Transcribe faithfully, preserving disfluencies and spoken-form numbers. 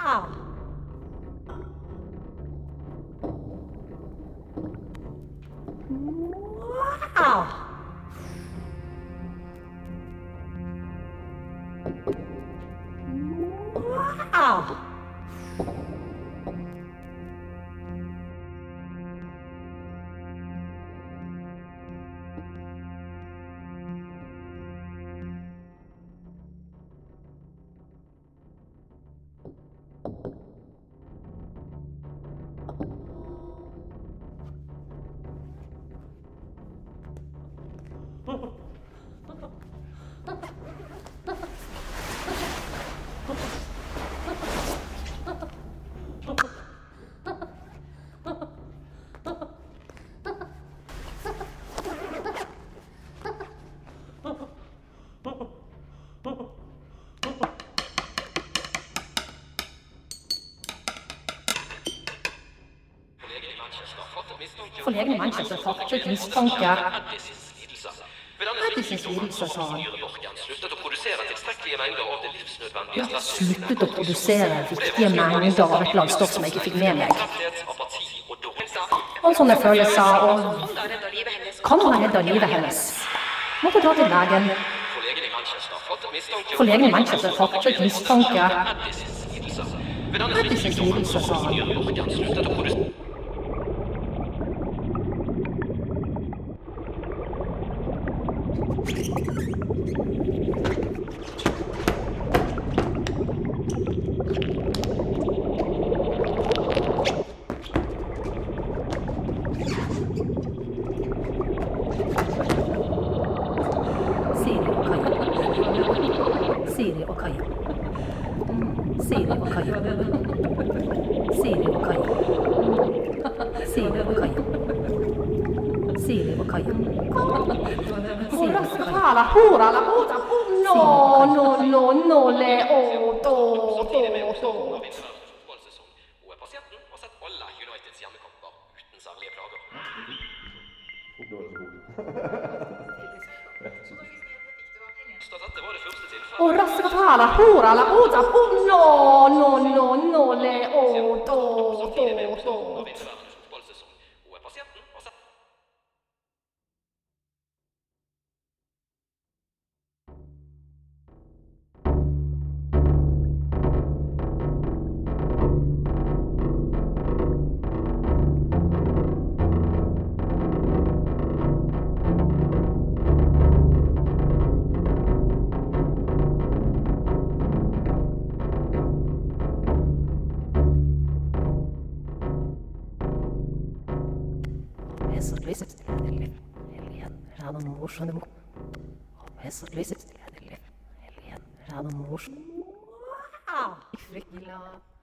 Forlegene i Manchester fattet mistanke. Addisons lidelser, sa han. Sluttet å produsere tilstrekkelige mengder av det livsnødvendige. Jeg sluttet å produsere viktige mengder av et eller annet stoff som jeg ikke fikk med meg. Og sånne følelser, og kan hun ha reddet livet hennes? Måtte dra til legen. Forlegene i Manchester fattet mistanke. Addisons lidelser, sa han. Siri og Kaja. Siri og Kaja. Siri og Kaja. Siri og Kaja. Siri og Kaja. Ora scala, ora la puta. No, no, no, no, le o to to to. Pasienten har sett alle Uniteds hjemmekamper uten særlige plager. Ora scala, ora la puta. No, no, no, no, le o to to to. Jeg så lyset til Helene. Helene, er det noe morsomt nå? Jeg så lyset til Helene. Helene, er det noe morsomt? Wow! Fryktelig glad.